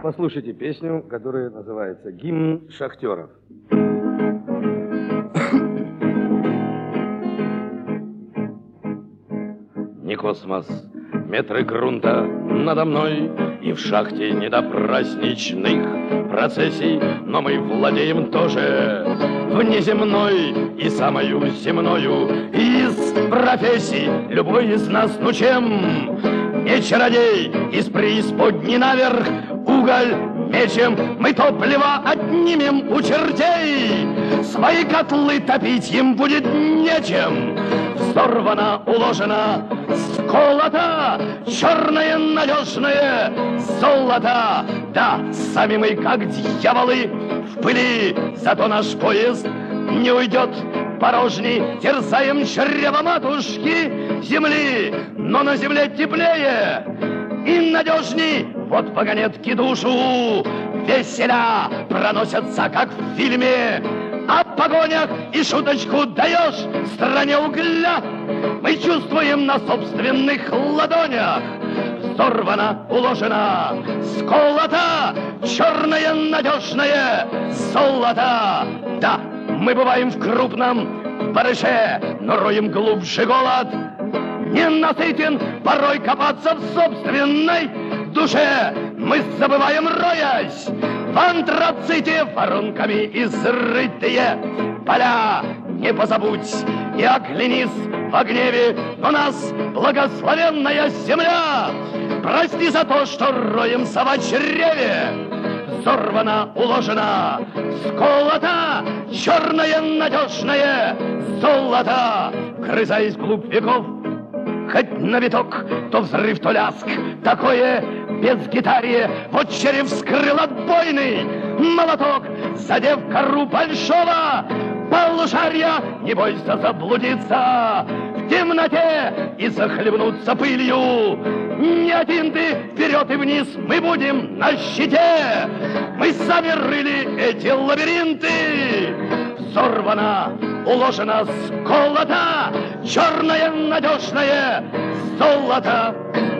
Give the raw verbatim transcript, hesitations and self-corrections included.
Послушайте песню, которая называется «Гимн шахтеров». Не космос, метры грунта надо мной, и в шахте не до праздничных процессий, но мы владеем тоже внеземной и самою земною из профессий. Любой из нас, ну чем не чародей, из преисподней наверх уголь мечем мы топливо отнимем у чертей. Свои котлы топить им будет нечем. Взорвано, уложено, сколото черное надежное золото. Да, сами мы как дьяволы в пыли, зато наш поезд не уйдет порожней. Терзаем чрево матушки земли, но на земле теплее и надежней. Вот вагонетки душу веселя проносятся, как в фильме о погонях, и шуточку даешь стране угля. Мы чувствуем на собственных ладонях. Взорвано, уложено, сколото черное надежное золото. Да, мы бываем в крупном барыше, но роем глубже голод. Не насытен порой копаться в собственной душе. Мы забываем, роясь в антраците, воронками изрытые поля. Не позабудь и оглянись во гневе, но нас благословенная земля. Прости за то, что роемся в чреве. Взорвано, уложено, сколото черное надежное золото. Грызаясь вглубь веков, хоть на виток, то взрыв, то ляск, такое без гитарии. Вот череп вскрыл отбойный молоток, задев кору большого полушария. Не бойся заблудиться в темноте и захлебнуться пылью. Не один ты, вперед и вниз мы будем на щите. Мы сами рыли эти лабиринты. Взорвано, уложено, сколото черное надежное золото.